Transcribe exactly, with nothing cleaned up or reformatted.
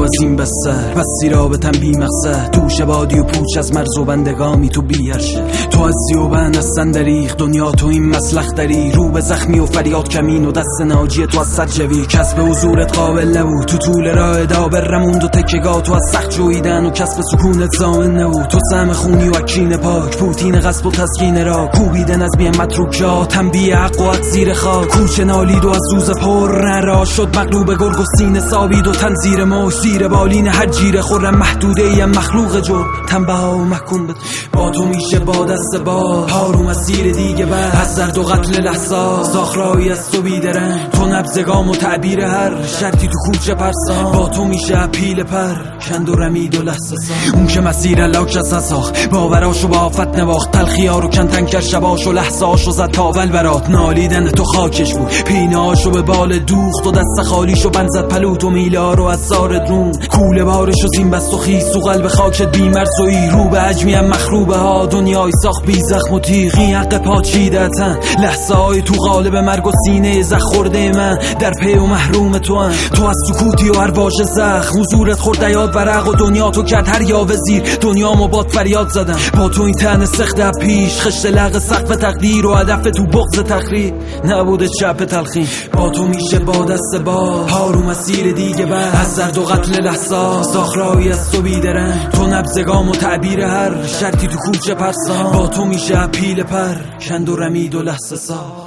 از این بستر، پس سیرابتم بی مقصد، دوش بادی و پوچ از مرز و بندگامی تو بیرشه. تو از زیوبن از سندریخ دنیا تو این مسلخ داری، رو به زخمی و فریاد کمین و دست ناجی تو از صد جوی. کسب حضورت قابل نبود، تو طول راه دابر رموند و تکگاه تو از سخت جویدن و کسب سکونت زامن نبود. تو سهم خونی و اکین پاک، پوتین غصب و تسکین را کوبیدن از بیم متروک جا، تنبیه حق و زیر خاک. کوچه نالید و از روز پر نرا شد مغلوب گرگ و سینه ساوید و تنزیر مش زیر بالین هر جیره خورم محدوده ایم مخلوق جو تنبه ها و محکوم بد. با تو میشه با دست با هارو مسیر دیگه بر از زرد و قتل لحظا ساخرایی از تو بیدرن. تو نبزگام و تعبیر هر شرطی تو کوچه پرسان، با تو میشه پیل پر کند و رمید و لحظه سان. اون که مسیر لاک از ساخ باوراشو با آفت نواخت، تلخیار و کن تنکر شباش و لحظه هاشو زد تاول برات. نالیدن تو خاکش بود، پینه هاشو به بال دوخت و دست خالیشو بند زد پلوت و میله ها رو از زار درون. کوله بارشو زین بست و خیس و قلب خاکت بیمرزوی، رو به عجمی هم مخروبه ها دنیای ساخت بی زخم و تیغی حق پاچیدتن. لحظه های تو قالب مرگ و سینه زخ خورده من در پی و محروم تو هم. تو از سکوتی و هر واژه زخم حضورت خورد یاد ورق و دنیا تو کرد هر یا وزیر. دنیا ما باد فریاد زدم با تو این تن سخت پیش، خشت لغ سقف تقدیر و هدف تو بغض تخریب نبوده چپ تلخین. با تو میشه با دست با هارو مسیر دیگه بر از زرد و قتل لحظا ساخرایی از تو بیدرن. تو نبزگام و تعبیر هر شرطی تو کوچه پرسان، با تو میشه پیل پر کند و رمید و لحظه سا.